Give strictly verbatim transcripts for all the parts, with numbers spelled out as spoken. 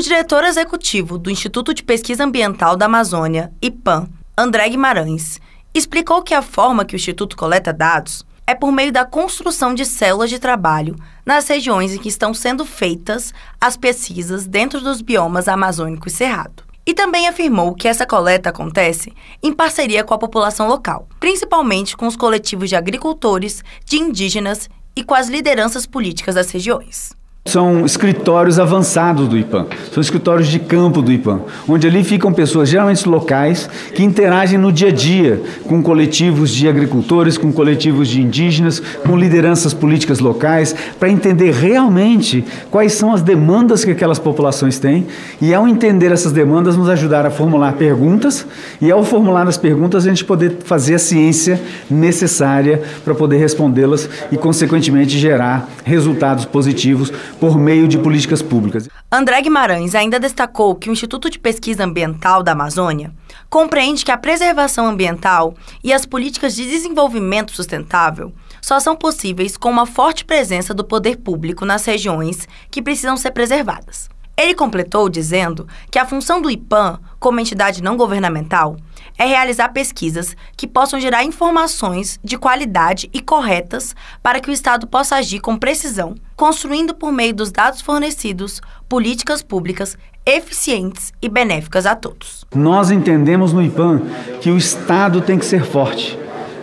diretor executivo do Instituto de Pesquisa Ambiental da Amazônia, IPAM, André Guimarães, explicou que a forma que o Instituto coleta dados é por meio da construção de células de trabalho nas regiões em que estão sendo feitas as pesquisas dentro dos biomas amazônico e cerrado. E também afirmou que essa coleta acontece em parceria com a população local, principalmente com os coletivos de agricultores, de indígenas e com as lideranças políticas das regiões. São escritórios avançados do IPAM, são escritórios de campo do IPAM, onde ali ficam pessoas geralmente locais que interagem no dia a dia com coletivos de agricultores, com coletivos de indígenas, com lideranças políticas locais, para entender realmente quais são as demandas que aquelas populações têm e, ao entender essas demandas, nos ajudar a formular perguntas e, ao formular as perguntas, a gente poder fazer a ciência necessária para poder respondê-las e, consequentemente, gerar resultados positivos por meio de políticas públicas. André Guimarães ainda destacou que o Instituto de Pesquisa Ambiental da Amazônia compreende que a preservação ambiental e as políticas de desenvolvimento sustentável só são possíveis com uma forte presença do poder público nas regiões que precisam ser preservadas. Ele completou dizendo que a função do IPAM, como entidade não governamental, é realizar pesquisas que possam gerar informações de qualidade e corretas para que o Estado possa agir com precisão, construindo por meio dos dados fornecidos políticas públicas eficientes e benéficas a todos. Nós entendemos no IPAM que o Estado tem que ser forte.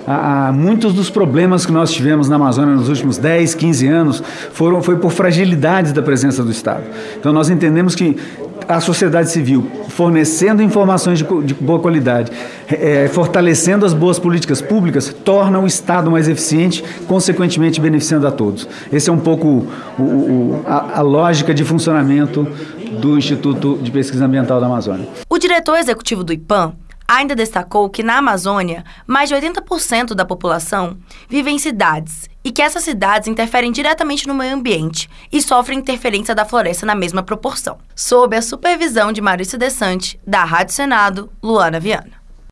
Há muitos dos problemas que nós tivemos na Amazônia nos últimos dez, quinze anos foram, foi por fragilidades da presença do Estado. Então nós entendemos que a sociedade civil, fornecendo informações de, de boa qualidade, é, fortalecendo as boas políticas públicas, torna o Estado mais eficiente, consequentemente beneficiando a todos. Esse é um pouco o, o, a, a lógica de funcionamento do Instituto de Pesquisa Ambiental da Amazônia. O diretor executivo do IPAM ainda destacou que na Amazônia, mais de oitenta por cento da população vive em cidades e que essas cidades interferem diretamente no meio ambiente e sofrem interferência da floresta na mesma proporção. Sob a supervisão de Maurício Desante, da Rádio Senado, Luana Viana.